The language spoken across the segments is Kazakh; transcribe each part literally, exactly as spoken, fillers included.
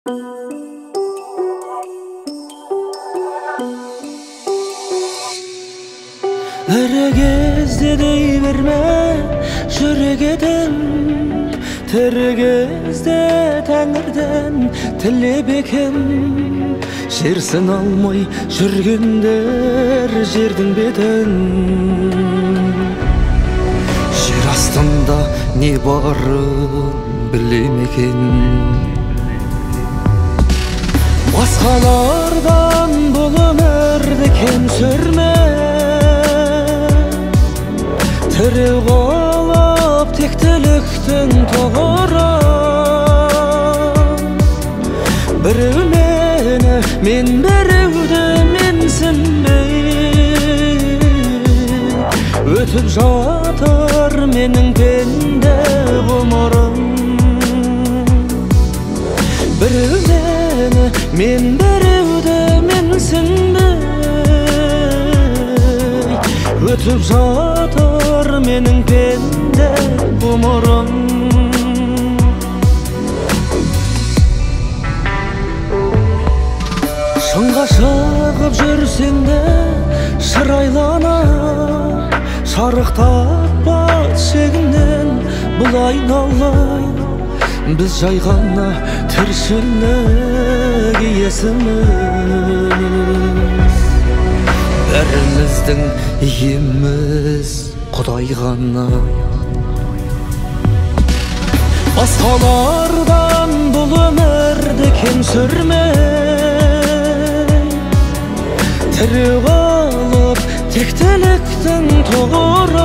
Ірі кезде дей берме жүрек едім, тірі кезде тәңірден тілеп екем. Жерсін алмай жүргендер жердің бетін, жер астында не барын білемекен. Басқалардан бұл өмірді кем сүрме, тірі қалып тектіліктің тұғыры. Біреу мені, мен біреуді менсінбей, өтіп жатыр менің пенде ғұмырым. Біреу мені, мен біреуді менсінбей, өтіп жатыр менің пенде ғұмырым. Шыңға шығып жүрсең де шырайлана, шарықтатпа шегінен бұл айналай. Біз жай ғана тіршілік иесіміз, бәріміздің иеміз Құдай ғана. Басқалардан бұл өмірді кем сүрме, тірі қалып тектіліктің тұғыры.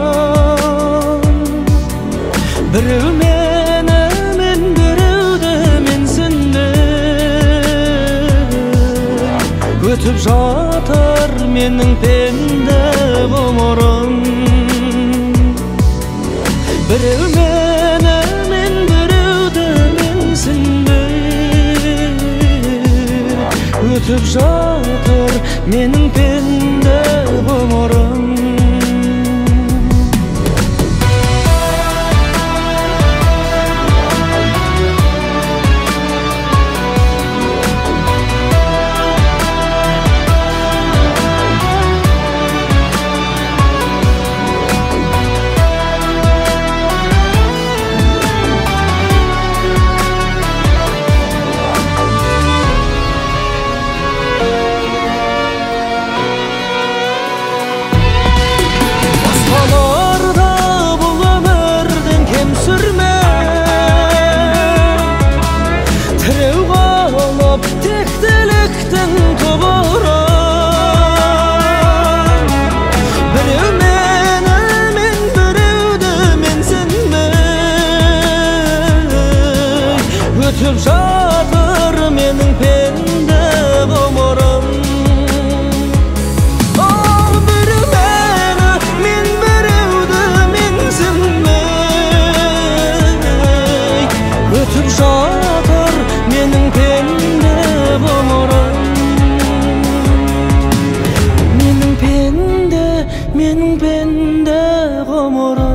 Біреу мені, мен біреуді менсінбей, өтіп жатыр менің пенде ғұмырым. Біреу мені, мен біреуді менсінбей, өтіп жатыр менің пенде ғұмырым. Тектіліктің тұғыры. Біреу мені, мен біреуді менсінбей, өтіп жатыр менің пенде ғұмырым. Біреу мені, мен біреуді менсінбей, өтіп жатыр менің пенде ғұмырым. Менің пенде, менің пенде ғұмырым.